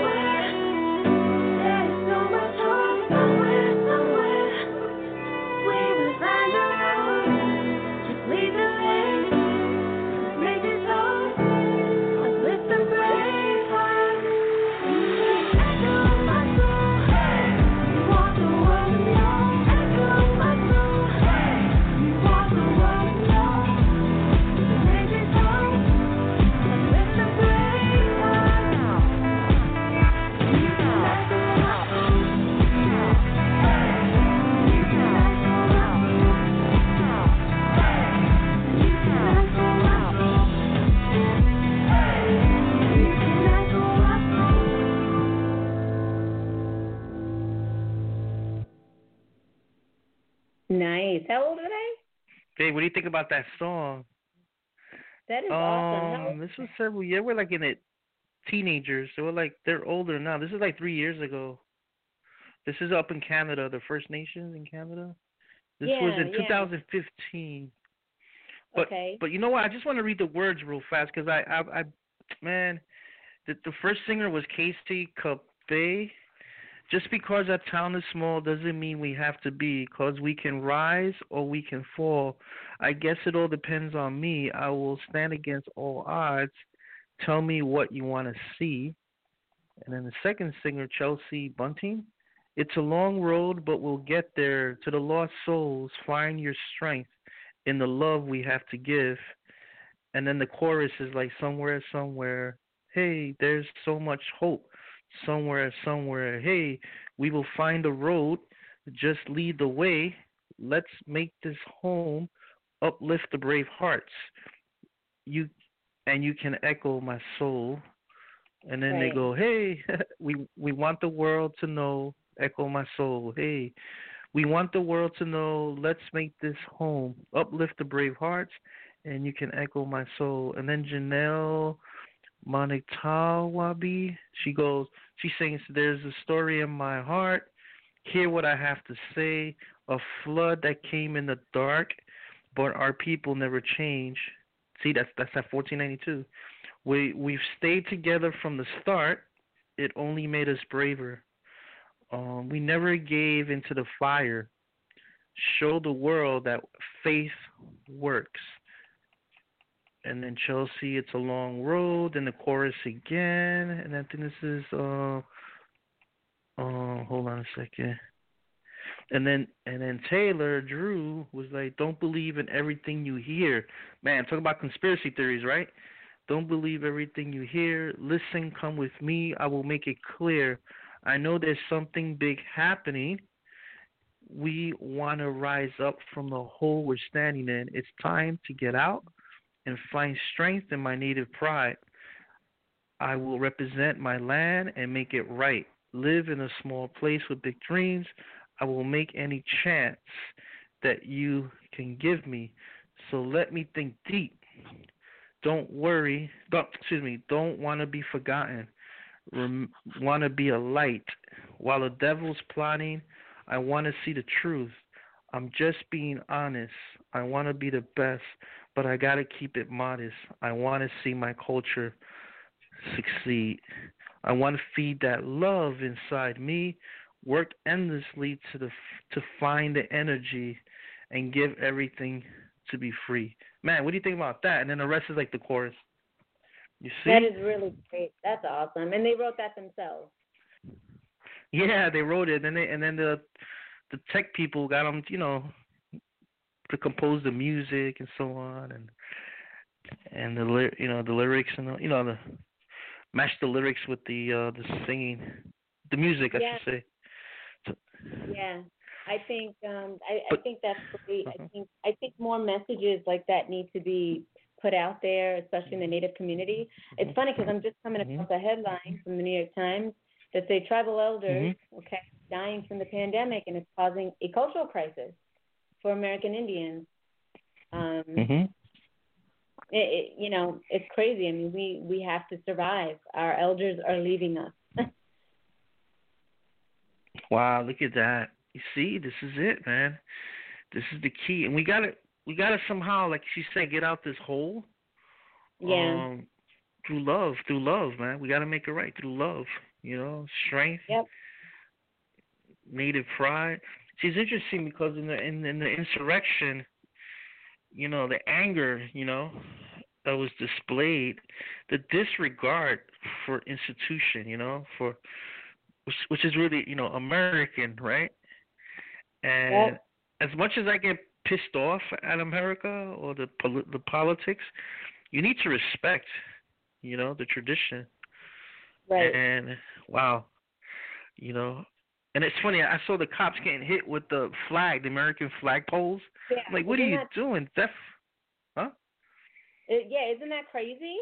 there's so much hope. Somewhere, we will find a road. Just lead the way. Make it so. Uplift the brave heart. Echo my soul. You want the world to know. Echo my soul. You want the world to know. Make it so. Uplift the brave heart. You can echo my soul. You can echo my soul. You can echo my soul. You can echo my soul. Nice. How old are they? Hey, what do you think about that song? That is awesome. This was several years. We're like in it, teenagers. So they're older now. This is like 3 years ago. This is up in Canada, the First Nations in Canada. This was in 2015. But Okay. but you know what? I just want to read the words real fast because I man, the first singer was Casey Capay. Just because our town is small doesn't mean we have to be, because we can rise or we can fall. I guess it all depends on me. I will stand against all odds. Tell me what you want to see. And then the second singer, Chelsea Bunting. It's a long road, but we'll get there. To the lost souls, find your strength in the love we have to give. And then the chorus is like, somewhere, somewhere. Hey, there's so much hope. Somewhere, somewhere. Hey, we will find a road. Just lead the way. Let's make this home. Uplift the brave hearts. You can echo my soul. And then they Right. go, hey, we want the world to know. Echo my soul. Hey, we want the world to know. Let's make this home. Uplift the brave hearts. And you can echo my soul. And then Janelle Monitawabi, she sings, there's a story in my heart. Hear what I have to say. A flood that came in the dark, but our people never change. See, that's at 1492. We've stayed together from the start. It only made us braver. We never gave into the fire. Show the world that faith works. And then Chelsea, it's a long road. And the chorus again. And I think this is hold on a second. And then Taylor Drew was like, don't believe in everything you hear. Man, talk about conspiracy theories, right? Don't believe everything you hear. Listen, come with me. I will make it clear. I know there's something big happening. We want to rise up from the hole we're standing in. It's time to get out and find strength in my native pride. I will represent my land and make it right. Live in a small place with big dreams. I will make any chance that you can give me. So let me think deep. Don't want to be forgotten. Want to be a light. While the devil's plotting, I want to see the truth. I'm just being honest. I want to be the best, but I got to keep it modest. I want to see my culture succeed. I want to feed that love inside me, work endlessly to find the energy and give everything to be free. Man, what do you think about that? And then the rest is like the chorus. You see? That is really great. That's awesome. And they wrote that themselves. Yeah, they wrote it, and then the tech people got them, to compose the music and so on, and the lyrics and the match the lyrics with the singing, the music, I Yeah. should say. So, Yeah, I think I but think that's great. uh-huh. I think more messages like that need to be put out there, especially in the Native community. It's funny because I'm just coming Mhm. across a headline from the New York Times that say tribal elders, Mhm. okay, dying from the pandemic, and it's causing a cultural crisis for American Indians. Um, Mhm. it's crazy. I mean, we have to survive. Our elders are leaving us. Wow, look at that. You see, this is it, man. This is the key, and we gotta somehow, like she said, get out this hole. Yeah. Through love, man. We gotta make it right through love. Strength, Yep. native pride. See, it's interesting because in the insurrection, the anger, that was displayed, the disregard for institution, for which is really, American, right? And Yep. as much as I get pissed off at America or the politics, you need to respect, the tradition. Right. And wow, and it's funny. I saw the cops getting hit with the flag, the American flag poles. Yeah. I'm like, what are Isn't you that doing? Huh? yeah, isn't that crazy?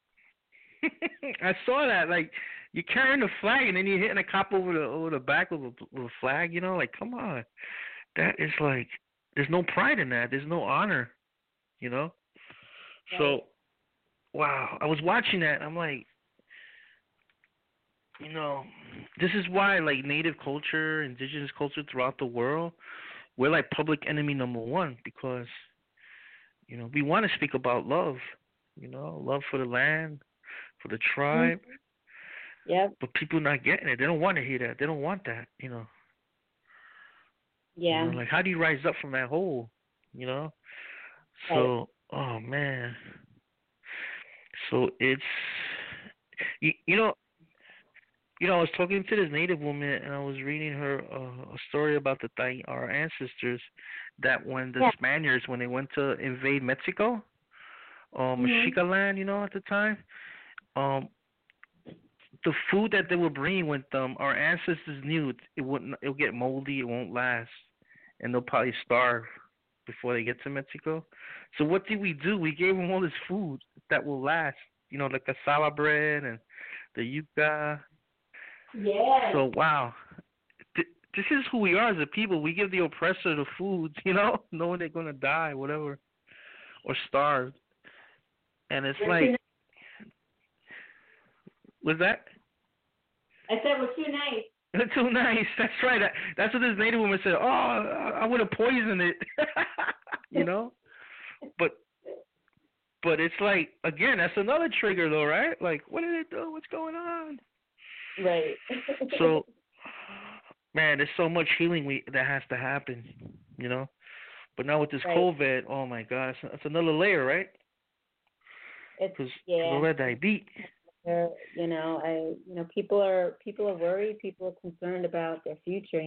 I saw that. Like, you're carrying the flag and then you're hitting a cop over the back with a flag. Like, come on. That is like, there's no pride in that. There's no honor. You know. Right. So, wow. I was watching that. I'm like, you know, this is why like native culture, indigenous culture throughout the world, we're like public enemy number one because we want to speak about love. Love for the land, for the Mhm. tribe, Yep. but people not getting it. They don't want to hear that. They don't want that. Yeah. Like how do you rise up from that hole? You know. Right. So, oh man. So it's you know I was talking to this native woman and I was reading her a story about our ancestors that when the Yeah. Spaniards when they went to invade Mexico, Mhm. Mexica land, at the time, um, the food that they were bringing with them, our ancestors knew it'll get moldy, it won't last, and they'll probably starve before they get to Mexico. So what did we do? We gave them all this food that will last, the cassava bread and the yuca. Yes. So wow, this is who we are as a people. We give the oppressor the food, knowing they're gonna die, whatever, or starve. And it's We're too like, nice. was that? I said we're too nice. Too nice. That's right. That's what this native woman said. Oh, I would have poisoned it. you know. But it's like again, that's another trigger though, right? Like, what did it do? What's going on? Right. So, man, there's so much healing that has to happen, But now with this Right. COVID, oh my God, it's another layer, right? It's Because yeah. red I beat. People are worried. People are concerned about their future.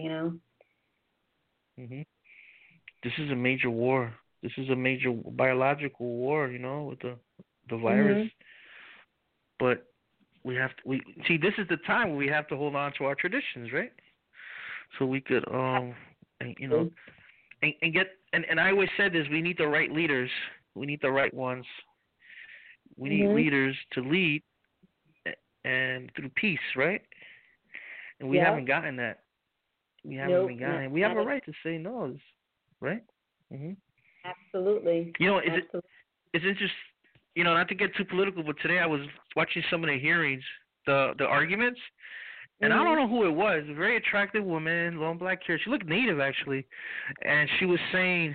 Mhm. This is a major war. This is a major biological war, with the virus. Mhm. But we see this is the time where we have to hold on to our traditions, right? So we could and, and get and I always said this, we need the right leaders. We need the right ones. We need Mhm. leaders to lead and through peace, right? And we Yeah. haven't gotten that. We haven't Nope. been gotten it. We have a right to say no, right? Mhm. Absolutely. Absolutely. It's interesting, not to get too political, but today I was watching some of the hearings, the arguments, and I don't know who it was. A very attractive woman, long black hair. She looked native actually, and she was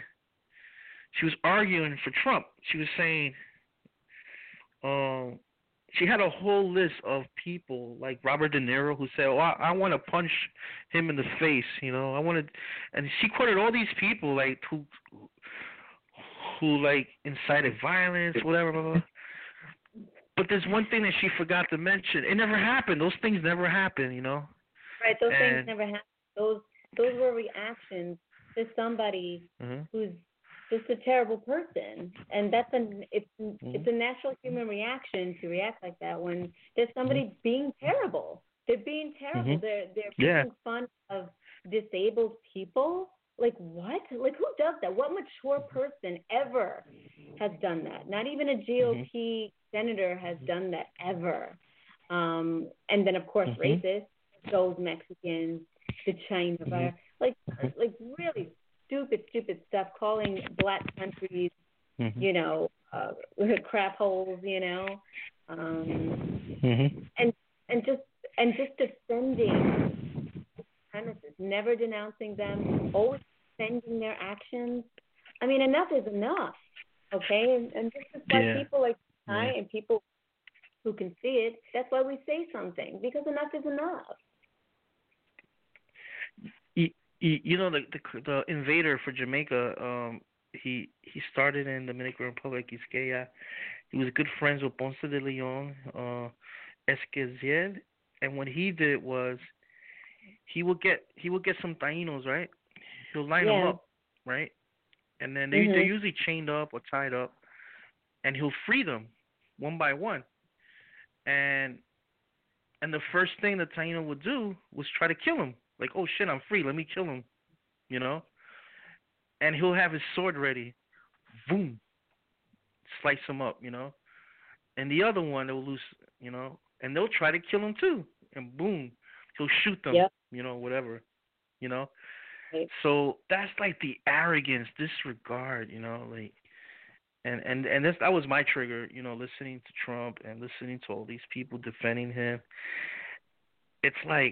arguing for Trump. She was saying, she had a whole list of people like Robert De Niro who said, "Oh, I want to punch him in the face," I wanted, and she quoted all these people like who like incited violence, whatever, blah, blah. But there's one thing that she forgot to mention. It never happened. Those things never happen, Right. Those things never happen. Those were reactions to somebody Mhm. who's just a terrible person, and it's a natural human reaction to react like that when there's somebody being terrible. They're being terrible. They're making fun of disabled people. Like what? Like who does that? What mature person ever has done that? Not even a GOP senator has done that ever. And then of course racists, those Mexicans, the China virus, like really stupid stuff, calling black countries, you know, crap holes, you know, and just defending premises, never denouncing them, always defending their actions. I mean, enough is enough, okay? And this is why people like I and people who can see it, that's why we say something, because enough is enough. You know, the invader for Jamaica, he started in Dominican Republic. He's gay. He was good friends with Ponce de Leon, Esquivel, and what he did was he would get some Tainos, right? He'll line them up, right? And then they're usually chained up or tied up, and he'll free them one by one. And the first thing the Taino would do was try to kill him. Like, oh shit, I'm free. Let me kill him, you know. And he'll have his sword ready. Boom, slice him up, you know. And the other one, they'll lose, you know, and they'll try to kill him too. And boom, he'll shoot them, you know, whatever, you know. Right. So that's like the arrogance, disregard, you know, like, and that was my trigger, you know, listening to Trump and listening to all these people defending him. It's like,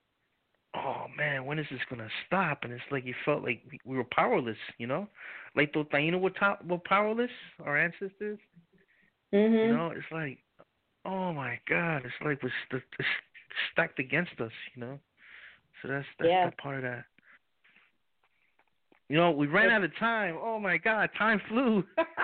oh man, when is this gonna stop? And it's like you felt like we were powerless, you know, like the Taino were powerless, our ancestors. You know, it's like, oh my God, it's like it's stacked against us, you know. So that's that part of that. You know, we ran out of time. Oh my God, time flew.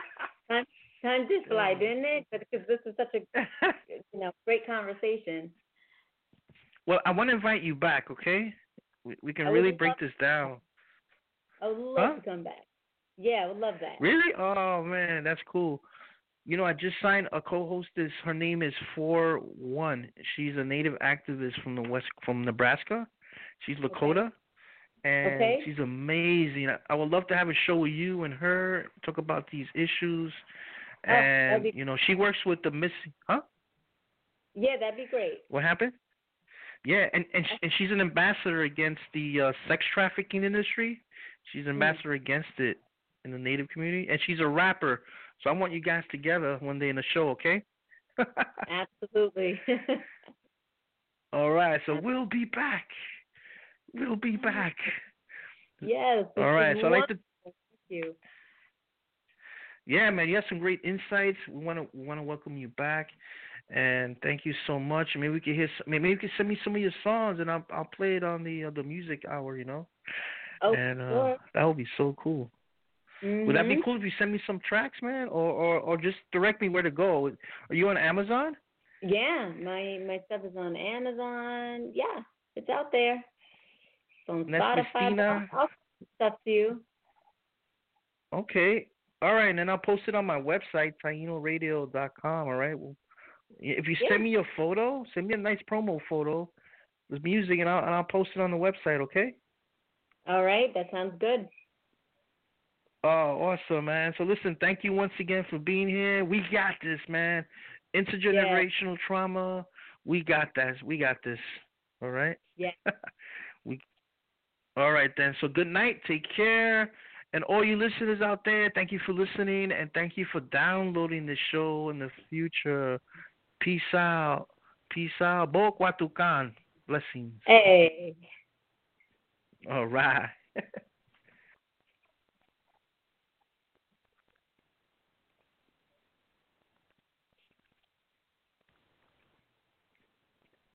Time did fly, didn't it? Because this is such a great conversation. Well, I want to invite you back, okay? We can really break this down. I would love to come back. Yeah, I would love that. Really? Oh, man, that's cool. You know, I just signed a co-hostess. Her name is 4-1. She's a native activist from Nebraska. She's Lakota. And she's amazing. I would love to have a show with you and her, talk about these issues. And, you know, she works with the missing... Huh? Yeah, that'd be great. What happened? Yeah, and she's an ambassador against the sex trafficking industry. She's an ambassador against it in the Native community, and she's a rapper. So I want you guys together one day in the show, okay? Absolutely. All right, so we'll be back. We'll be back. Yes. All right, so I'd like to... Thank you. Yeah, man, you have some great insights. We want to welcome you back. And thank you so much. Maybe we could maybe you could send me some of your songs, and I'll play it on the music hour. You know. Oh, and sure. That would be so cool. Would that be cool if you send me some tracks, man, or just direct me where to go? Are you on Amazon? Yeah, my stuff is on Amazon. Yeah, it's out there. It's on Spotify. I'll stuff to you. Okay. All right, and then I'll post it on my website, tainoradio.com. All right. Well, if you send me your photo, send me a nice promo photo with music, and I'll post it on the website, okay? All right, that sounds good. Oh, awesome, man. So listen, thank you once again for being here. We got this, man. Intergenerational trauma. We got that. We got this. All right? Yeah. All right, then. So good night. Take care. And all you listeners out there, thank you for listening, and thank you for downloading the show in the future. Peace out. Peace out. Bok Watukan. Blessings. Hey. All right.